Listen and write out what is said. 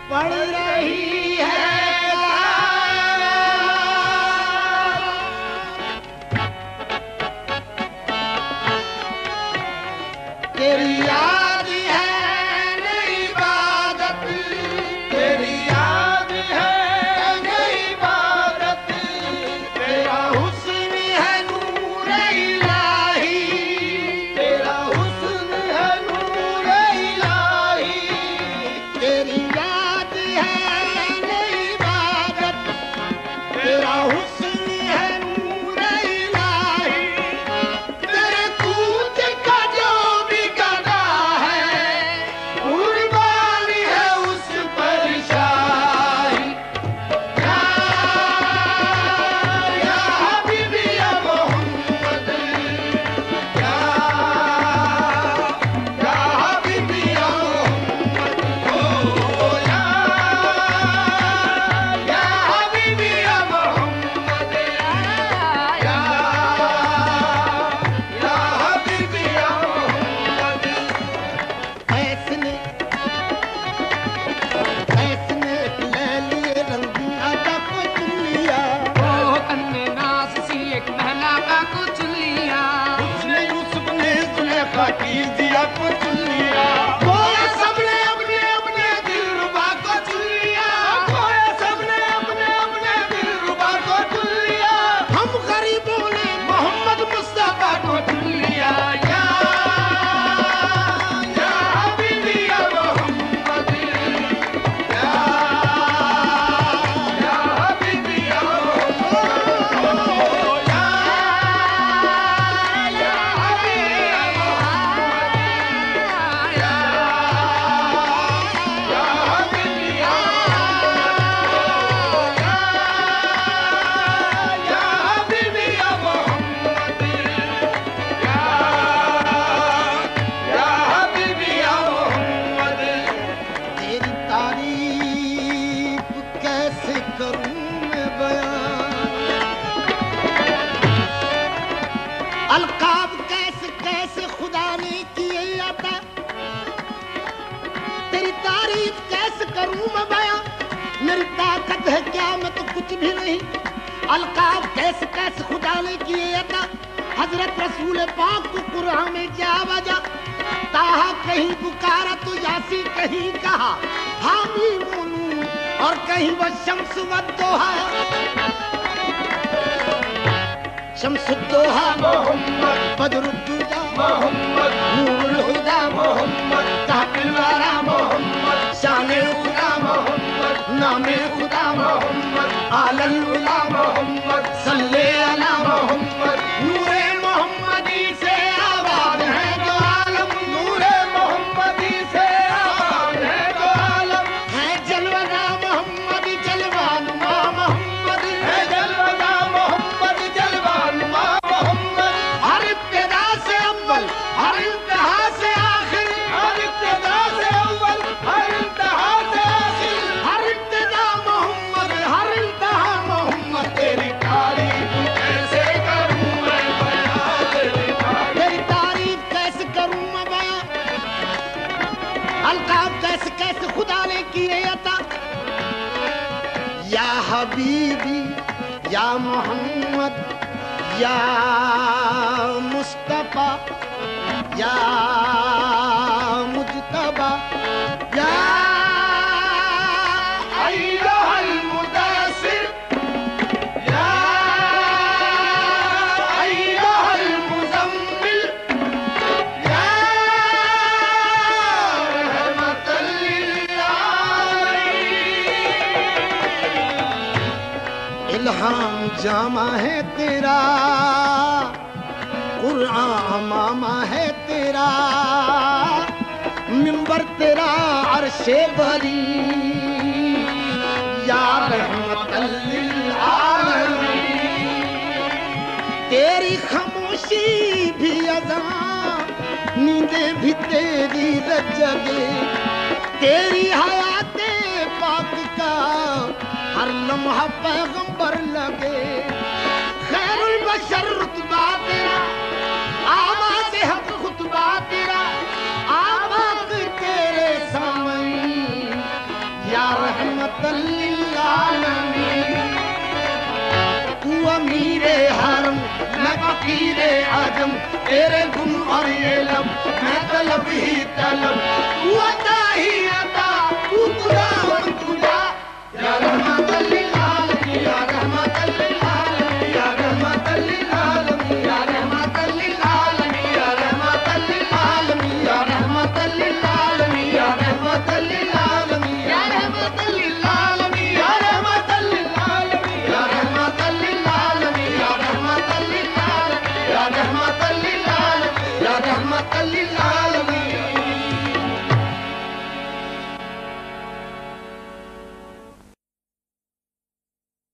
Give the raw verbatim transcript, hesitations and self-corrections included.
پڑ رہی ہے تیری یاد ہے نئی عبادت تیری یاد ہے نئی عبادت تیرا حسن ہے نور الہی تیرا حسن ہے نور الہی تیری یاد ہے نئی عبادت تیرا حسن ہے نور الہی تیرے کوچ کا جو بھی گدا ہے قربان ہے اس پر شاہی یا یا حبیبی یا محمد یا یا حبیبی یا محمد او یا یا حبیبی یا محمد یا یا حبیبی یا محمد ایسنے ایسنے لے لیے رنگی آجا کو چن لیا او کنے ناس سی ایک مہلا کا کو چن لیا اس نے یوسف نے زلیخا کی دیا کو چن لیا گویا سب نے اپنے اپنے دل ربا کو چن لیا گویا سب نے اپنے اپنے دل ربا کو چن لیا ہم غریبوں نے محمد مصطفیٰ کو چن لیا یا یا حبیبی یا محمد یا یا حبیبی یا محمد یا یا حبیبی یا محمد یا یا حبیبی یا محمد یا حبیبی یا محمد یا یا حبیبی یا محمد تیری تعریف کیسے کروں میں بیان القاب کیسے کیسے خدا نے کیے عطا تیری تعریف کیسے کروں میں بیان میری طاقت ہے کیا میں تو کچھ بھی نہیں القاب کیسے کیسے خدا نے کیے عطا حضرت رسول پاک کو قرآن میں کیا وجہ تاہا کہیں پکارا تو یاسی کہیں کہا حامی مونو اور کہیں وہ شمس والدوحا شمس الدوحا محمد بدر الدجا محمد نور الہدا محمد کہف الورا محمد شان خدا محمد نام خدا محمد آل الولا محمد صلی علی محمد نور محمدی سے آباد ہے جو عالم نور محمدی سے آباد ہے جو عالم ہے جلوہ محمد جلوان ما محمد ہے جلوہ محمد جلوان ما محمد ہر ابتدا سے اول ہر انتہا سے آخر ہر ابتدا سے اول ہر انتہا سے آخر ہر ابتدا محمد ہر انتہا محمد تیری تعریف کیسے کروں میں بیان تیری تعریف تیری تعریف کیسے کروں میں بیان القاب کیسے کیسے خدا نے کیے عطا یا حبیبی یا محمد یا مصطفیٰ یا مجتبیٰ یا ایھا المدثر یا ایھا المزمل یا رحمت للعالمین الہام جامع ہے تیرا قرآن ماما ہے تیرا منبر تیرا عرش بری یا رحمت للعالمین تیری خاموشی بھی اذاں نیندیں بھی تیری رجگے تیری حیات پاک کا ہر لمحہ پیغمبر لگے خیر البشر رتبہ تیرا آواز حق خطبہ تیرا آواز تیرے سامنے یا علم تیرے گم اور یہ لب میں طلب ہی طلب تو عطا ہی عطا تو خدا اور خدا یا رحمت للعالمین یا رحمت للعالمین یا رحمت للعالمین یا رحمت للعالمین یا رحمت للعالمین یا رحمت للعالمین یا رحمت للعالمین یا رحمت للعالمین یا رحمت للعالمین یا رحمت للعالمین یا رحمت للعالمین یا رحمت